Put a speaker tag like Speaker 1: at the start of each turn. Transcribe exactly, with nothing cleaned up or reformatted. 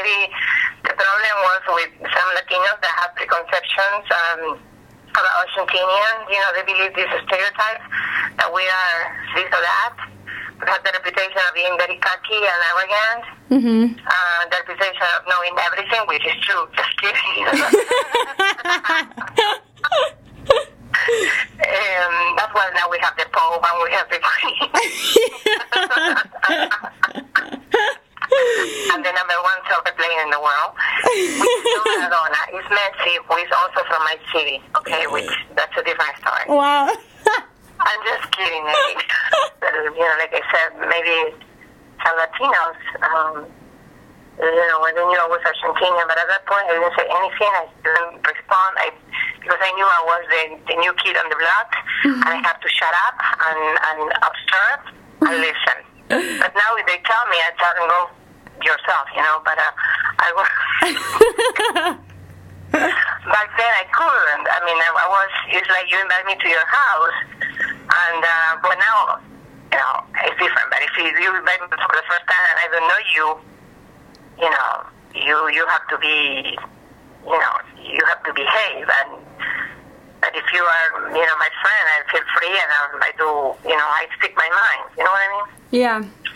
Speaker 1: maybe the problem was with some Latinos that have preconceptions um, about Argentinians. You know, they believe these stereotypes that we are this or that. We have the reputation of being very cocky and arrogant.
Speaker 2: Mm-hmm.
Speaker 1: Uh, the reputation of knowing everything, which is true. Just kidding. um, that's why now we have the Pope and we have the Queen. And the number one soccer player in the world, which is Maradona. Is Messi, who is also from my city. Okay, which that's a different story.
Speaker 2: Wow.
Speaker 1: I'm just kidding. Maybe. You know, like I said, maybe some Latinos, um, you know, when they knew I was Argentinian, but at that point I didn't say anything. I didn't respond I, because I knew I was the, the new kid on the block, mm-hmm. and I have to shut up and, and observe and listen. But now if they tell me, I tell them, go yourself, you know, but uh, I was... Back then I couldn't. I mean, I, I was, it's like you invite me to your house, and, uh, but now, you know, it's different. But if you, you invite me for the first time and I don't know you, you know, you, you have to be, you know, you have to behave. And, but if you are, you know, my friend, I feel free and I, I do, you know, I speak my mind. You know what I mean?
Speaker 2: Yeah.